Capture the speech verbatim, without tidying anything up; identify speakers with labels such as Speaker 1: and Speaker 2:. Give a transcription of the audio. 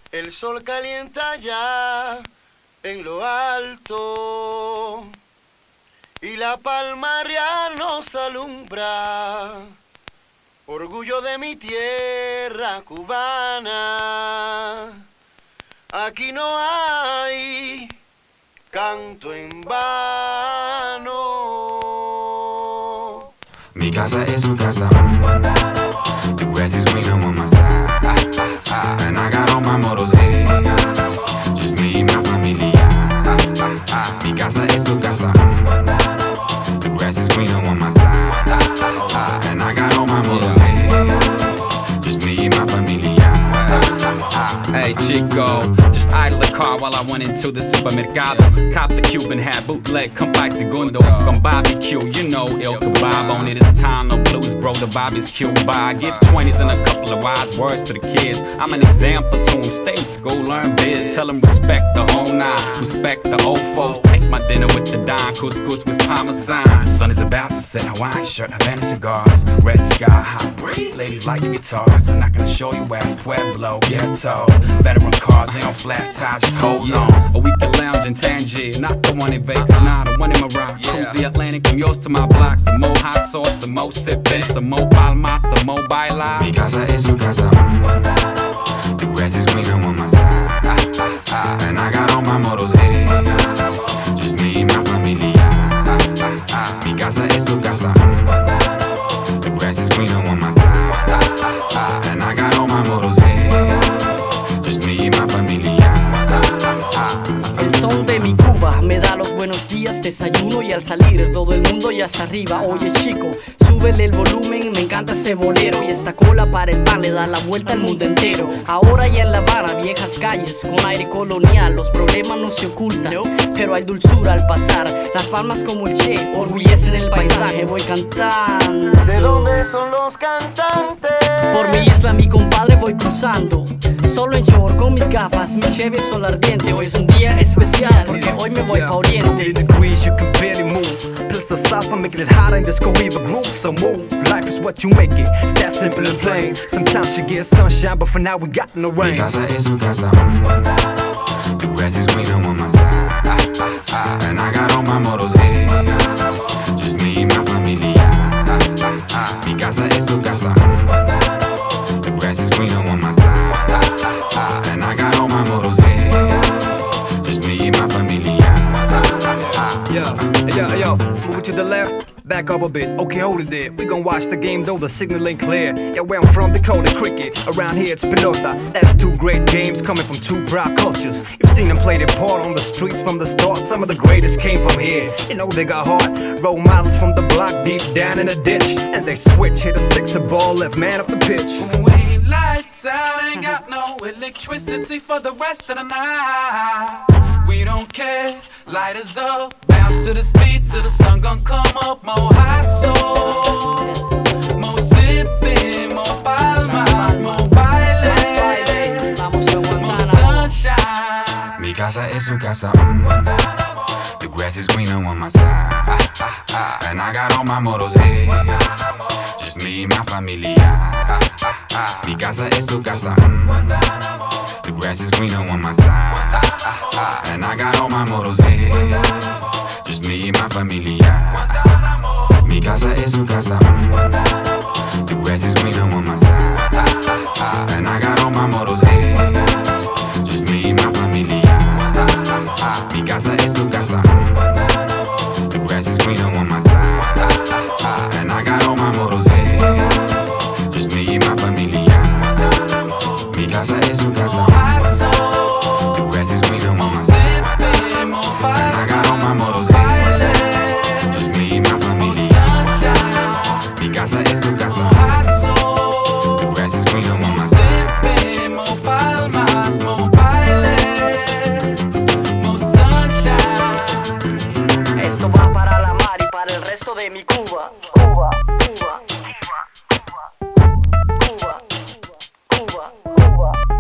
Speaker 1: El sol calienta ya en lo alto y la palma real nos alumbra. Orgullo de mi tierra cubana. Aquí no hay canto en vano.
Speaker 2: Mi casa es su casa. The grass is greener on my side. And I got all my models here. Just me y mi familia. Mi casa es su casa. The grass is greener on my side. And I got all my models here. Just me y mi familia.
Speaker 3: Hey Chico, just idle the car while I went into the supermercado. Cop the Cuban hat, bootleg, come by segundo. Con barbecue, you know, el kebab on it. It's time, no blues, bro, the barbecue by. Give twenties and a couple of wise words to the kids. I'm an example to them, stay in school, learn biz. Tell them respect the whole nine, respect the old folks. Take my dinner with the Don, couscous with parmesan. The sun is about to set, Hawaiian shirt, Havana cigars. Red sky, hot breeze, ladies like the guitars. I'm not gonna show you where it's Pueblo, ghetto. Veteran cars, ain't on flat tires, just hold yeah. on. Or we can lounge in Tangier, not the one in Vegas, uh-huh. nah, the one in Morocco. Yeah. Cruise the Atlantic from yours to my block. Some more hot sauce, some more sippin', some more palmas, some more baila.
Speaker 2: Mi casa es su casa. The grass is greener on my side. And I got all my models here. Just me y mi familia. Mi casa es su casa. The grass is greener on my side. And I got all my models here. Just me y mi familia.
Speaker 4: El son de mi Cuba me da los buenos días, desayuno y al salir todo el mundo ya está arriba. Oye chico, súbele el volumen, me encanta ese bolero. Y esta cola para el pan le da la vuelta al mundo entero. Ahora ya en La Habana, viejas calles con aire colonial. Los problemas no se ocultan, pero hay dulzura al pasar. Las palmas como el Che orgullecen el paisaje. Voy cantando.
Speaker 1: ¿De dónde son los cantantes?
Speaker 4: Por mi isla, mi compadre, voy cruzando. Solo en short con mis gafas, mi Chevy sol ardiente. Hoy es un día especial porque hoy me voy pa' Oriente.
Speaker 5: Degrees you can barely move. Plus the salsa making it hot and disco even groove. So move, life is what you make it. It's that simple and plain. Sometimes you get sunshine, but for now we got no rain.
Speaker 2: Mi casa es su casa. The grass is greener on my side. And I got all my models here. Just me y mi familia. Mi casa es su casa. The grass is greener on my side. And I got all my models here. Just me y mi familia.
Speaker 5: Yo, yo, yo, move to the left, back up a bit, okay, hold it there. We gon' watch the game though the signal ain't clear. Yeah, where I'm from, they call it cricket. Around here it's pelota. That's two great games coming from two proud cultures. You've seen them play their part on the streets from the start. Some of the greatest came from here. You know they got heart. Role models from the block deep down in the ditch. And they switch, hit a sixer ball, left man off the pitch.
Speaker 6: When lights out, ain't got no electricity for the rest of the night. We don't care, light us up, bounce to the speed till the sun gon' come up. More hot sauce, more sippin', more palmas, more baile, more sunshine.
Speaker 2: Mi casa es su casa. The grass is greener on my side. And I got all my models here. Just me y mi familia. Mi casa es su casa. The grass is greener on my side. And I got all my models here. Just me y mi familia. Mi casa es su casa. The grass is greener on my side. And I got all my models here. Just me y mi familia. Mi casa es su casa. The grass is greener on my side. And I got all my models here. Just me y mi familia. Mi casa es su casa. The grass is greener on my side. And I got all my models here. Just me y mi familia. Mi casa es su casa. The grass is greener on my side.
Speaker 4: Esto va para la mar y para el resto de mi Cuba. Cuba, Cuba, Cuba, Cuba, Cuba, Cuba.